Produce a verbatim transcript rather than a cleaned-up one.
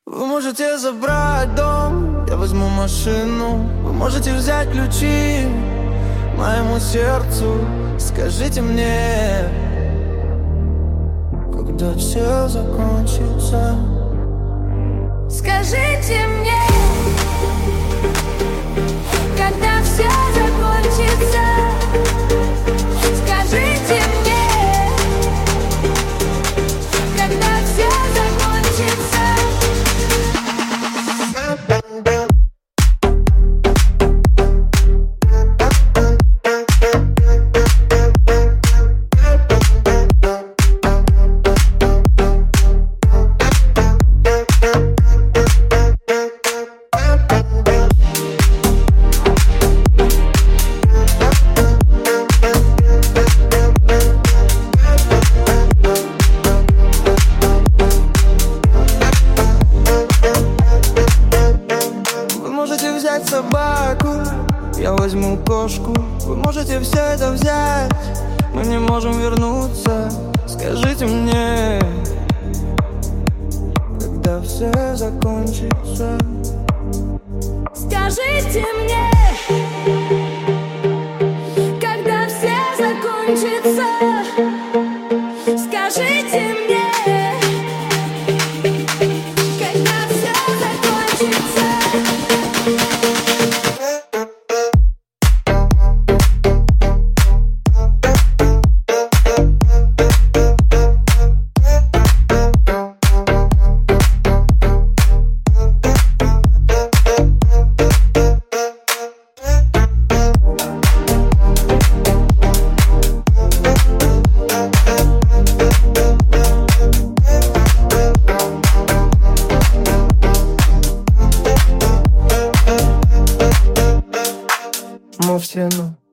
Вы можете забрать дом, я возьму машину. Вы можете взять ключи моему сердцу. Скажите мне, когда все закончится. Скажите мне, когда все закончится. Скажите мне, когда все закончится. Собаку, я возьму кошку. Вы можете все это взять, мы не можем вернуться. Скажите мне, когда все закончится. Скажите мне, когда все закончится. Скажите мне, когда все закончится. Мы все, ну